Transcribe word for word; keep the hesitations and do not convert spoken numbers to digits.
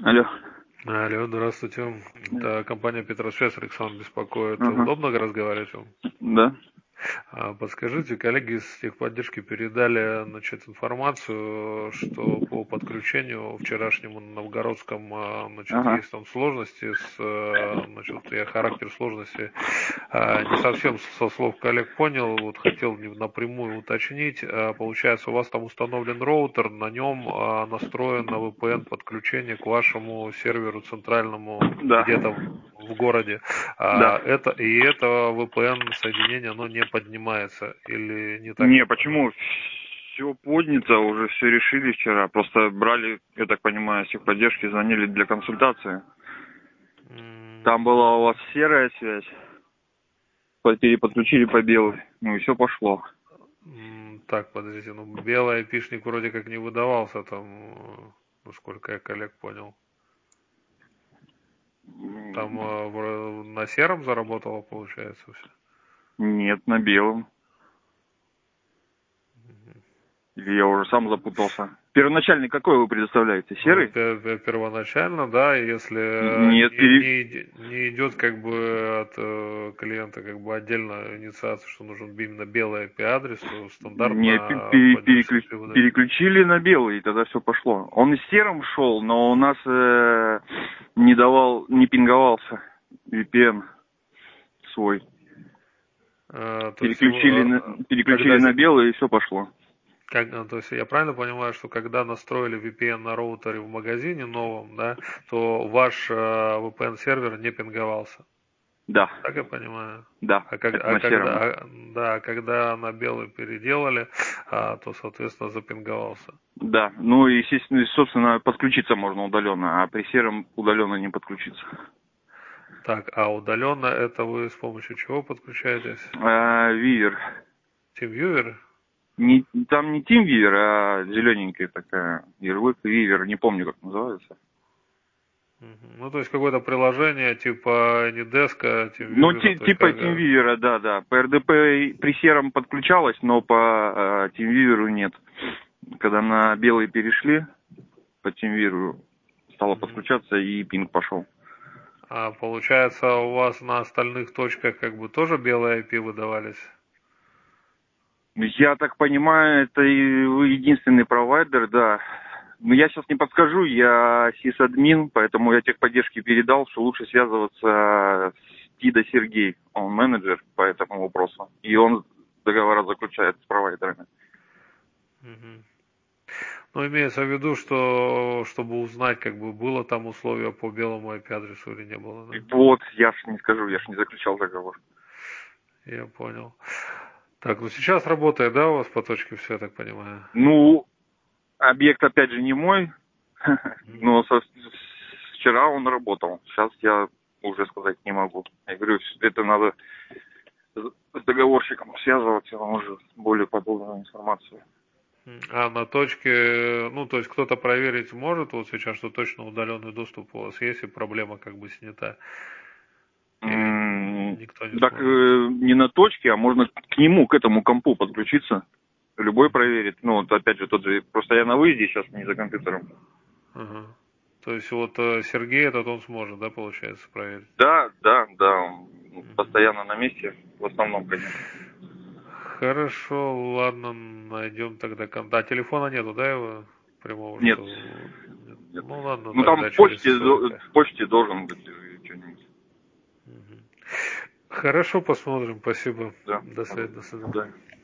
Алло. Алло, здравствуйте. Это компания Петросвязь, Александр беспокоит. Ага. Удобно разговаривать вам? Да. А, Подскажите, коллеги из техподдержки передали, значит, информацию, что по подключению вчерашнему на Новгородском, а, значит, Ага. есть там сложности с, э, значит, я характер сложности а, не совсем со слов коллег понял, вот хотел не- напрямую уточнить. А, Получается, у вас там установлен роутер, на нем а, настроено ви пи эн подключение к вашему серверу центральному Да. где-то в городе. Да. А это и это ви пи эн соединение, оно не поднимается или не так Не, я понял? почему? Все поднято, уже все решили вчера. Просто брали, я так понимаю, всех поддержки, звонили для консультации. М, Там была у вас серая связь. По- Переподключили по белой. Ну и все пошло. м, Так, подождите, ну белый айпишник вроде как не выдавался там, э, насколько я коллег понял. Там М, э, в- на сером заработало, получается, все. Нет, на белом. Или я уже сам запутался. Первоначальный какой вы предоставляете? Ну, Серый? пе- пе- первоначально, да, если э, Нет, не, пере... не, иди- не идет как бы от э, клиента как бы отдельно инициация, что нужен именно белый ай пи-адрес, то Не, пе- стандартно пе- переклю- поддерживающий выдает. переключили на белый, и тогда все пошло. Он и серым шел, но у нас э, не давал, не пинговался ви пи эн свой. Э, то есть Переключили его, на, э, переключили когда, на зе- белый, и все пошло. как, э, то есть я правильно понимаю, что когда настроили ви пи эн на роутере в магазине новом, да, то ваш э, ви пи эн-сервер не пинговался? Да, Так я понимаю. да, А, как, это а на когда, сером. а, да, когда на белый переделали, а, то, соответственно, запинговался. Да, ну и, естественно, и, собственно, подключиться можно удаленно, а при сером удаленно не подключиться. Так, а удаленно это вы с помощью чего подключаетесь? А, Вивер. TeamViewer? Не, там не TeamViewer, а зелененькая такая ярлык Вивер, не помню, как называется. Мгм. Ну, то есть какое-то приложение типа Anydesk, Ну, TeamViewer, ти- то есть типа как... э, TeamViewer, да, да. По эр дэ пэ при сером подключалось, но по э, TeamViewer нет. Когда на белый перешли, по TeamViewer стало мгм. подключаться и пинг пошел. А получается, у вас на остальных точках как бы тоже белые ай пи выдавались? Я так понимаю, это и вы единственный провайдер, да. Но я сейчас не подскажу, я сисадмин, поэтому я техподдержке передал, что лучше связываться с Тида Сергей. Он менеджер по этому вопросу. И он договора заключает с провайдерами. Мгм. Ну, имеется в виду, что чтобы узнать, как бы было там условие по белому ай пи-адресу или не было, И да? вот, я ж не скажу, я ж не заключал договор. Я понял. Так, ну сейчас работает, да, у вас по точке все, я так понимаю? Ну, объект, опять же, не мой, Мгм. но со- с- вчера он работал. Сейчас я уже сказать не могу. Я говорю, это надо с с договорщиком связываться, он уже более подробную информацию. А на точке, ну, то есть кто-то проверить может вот сейчас, что точно удаленный доступ у вас есть и проблема как бы снята? Или М, никто не Так сможет? э, не на точке, а можно к нему, к этому компу подключиться. Любой проверит. Ну, вот опять же, тот же, просто я на выезде сейчас, не за компьютером. Ага. То есть вот э, Сергей этот он сможет, да, получается, проверить? Да, да, да, он Мгм. постоянно на месте, в основном, конечно. Хорошо, ладно, найдем тогда контакт. А телефона нету, да, его прямого, Нет, что... Нет. нет. Ну ладно, Ну там тогда в через почте, до- ссылку. в почте должен быть э, что-нибудь. Мгм. Хорошо, посмотрим, спасибо. Да, До свидания, до свидания. да.